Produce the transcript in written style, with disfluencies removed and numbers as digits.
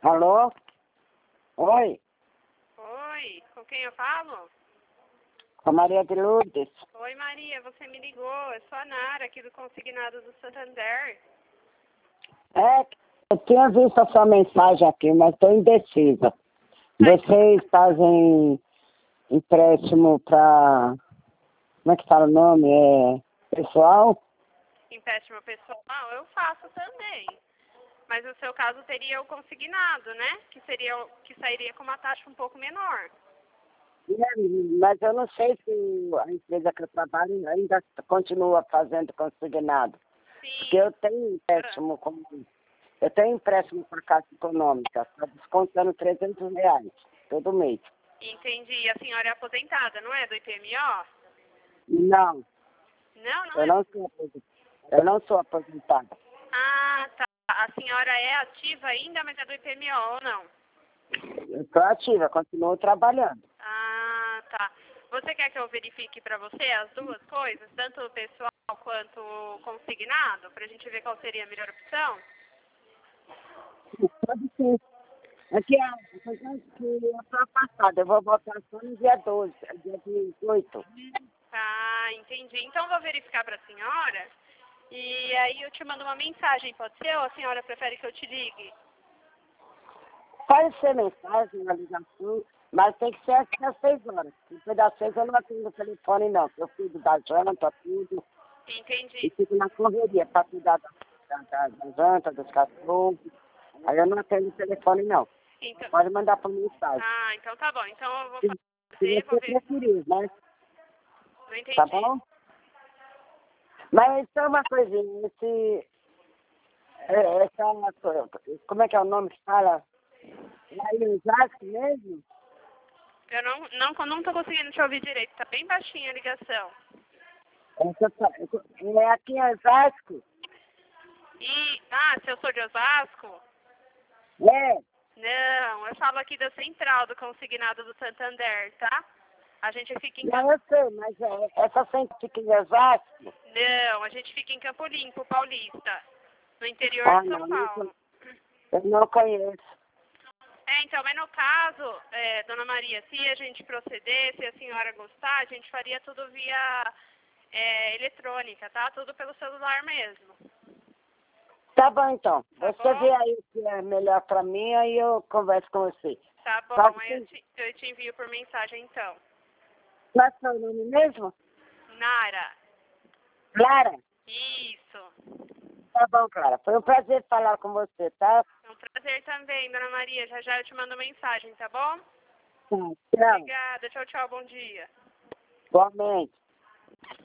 Alô? Oi, Oi, com quem eu falo? com a Maria de Lourdes. Oi, Maria, você me ligou. Eu sou a Nara, aqui do Consignado do Santander. É, eu tinha visto a sua mensagem aqui, mas estou indecisa. Vocês fazem empréstimo para... Como é que fala o nome? Pessoal? Empréstimo pessoal, eu faço também. Mas no seu caso teria o consignado, né? Que sairia com uma taxa um pouco menor. Mas eu não sei se a empresa que eu trabalho ainda continua fazendo consignado. Porque Sim. eu tenho empréstimo eu tenho empréstimo para Caixa Econômica, está descontando R$ 300 todo mês. Entendi. A senhora é aposentada, não é? Do IPMO? Não, Não, não eu é. não sou aposentada. Eu não sou aposentada. Ah, tá. A senhora é ativa ainda, mas é do IPMO ou não? Eu estou ativa, continuo trabalhando. Ah, tá. Você quer que eu verifique para você as duas coisas, tanto o pessoal quanto o consignado, para a gente ver qual seria a melhor opção? Pode ser. Aqui eu estou afastada, eu vou voltar só no dia 12, dia 18. Ah, entendi. Então vou verificar para a senhora e aí eu te mando uma mensagem, pode ser? Ou a senhora prefere que eu te ligue? Pode ser mensagem, uma ligação, mas tem que ser até às 6 horas. Depois das 6 eu não atendo o telefone não, porque eu cuido da janta, tudo, e Entendi. fico na correria para cuidar da janta, dos cachorros. Aí eu não atendo o telefone não. Então, Pode mandar por mensagem. então tá bom. Então eu vou Se fazer, vou você ver. preferir, né? Não entendi. Tá bom? Mas só uma coisinha, como é que é o nome que fala? Lá em Osasco mesmo? Eu não tô conseguindo te ouvir direito, tá bem baixinha a ligação. É aqui em Osasco? Se eu sou de Osasco? É. Não, eu falo aqui da central do consignado do Santander, tá? A gente fica em Não, eu sei, mas essa sempre fica em Osasco? Não, a gente fica em Campo Limpo, Paulista, no interior Ah, de São Paulo. eu não conheço. Então, mas no caso, dona Maria, se a gente proceder, se a senhora gostar, a gente faria tudo via eletrônica, tá? Tudo pelo celular mesmo. Tá bom, então. Tá Você bom? vê aí o que é melhor pra mim, aí eu converso com você. Tá bom, Pode aí ser. eu te envio por mensagem então. Qual é o seu nome mesmo? Nara, Clara? isso. Tá bom, Clara. Foi um prazer falar com você, tá? É um prazer também, dona Maria. Já já eu te mando mensagem, tá bom? Tá, tchau. Obrigada, tchau, tchau, bom dia. Igualmente.